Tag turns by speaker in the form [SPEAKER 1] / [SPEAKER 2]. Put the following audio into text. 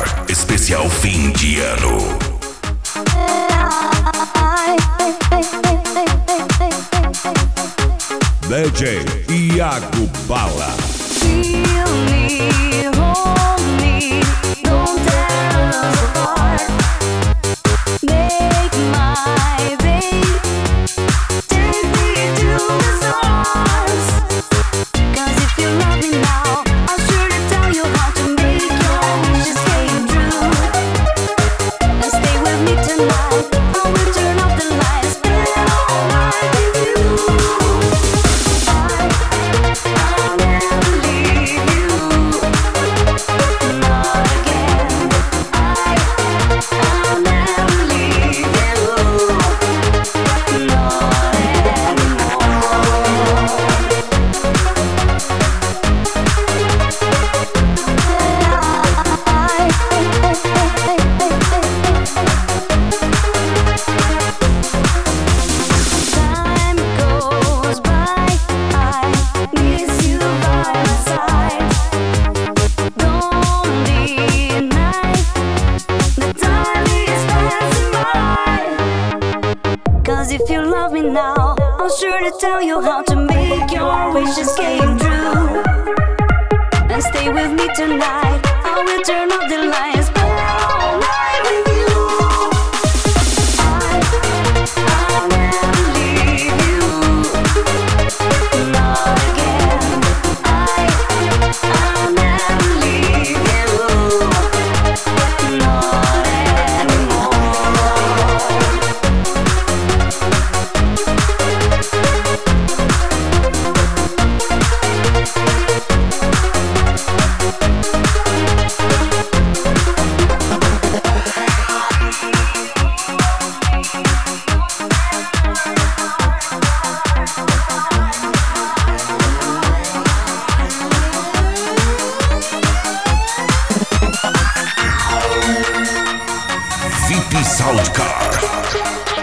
[SPEAKER 1] Soundcar, especial fim de ano. DJ Iago Bala.
[SPEAKER 2] Feel me, hold me, don't tear us apart. Make my babe, take me to the stars. 'Cause if you love me now, I'm sure to tell you how to make your wishes came true. And stay with me tonight, I will turn off the lights, spend all night with you. I'll never leave you, not again. I'll never leave you, not Time goes by, I miss you by my side. Don't deny the time is passing by. 'Cause if you love me now, I'm sure to tell you how to make your wishes came true. And stay with me tonight, I will turn off the lights, spend all night with you. I'll never leave you, not again. I'll never leave you, not anymore.
[SPEAKER 1] VIP Soundcar.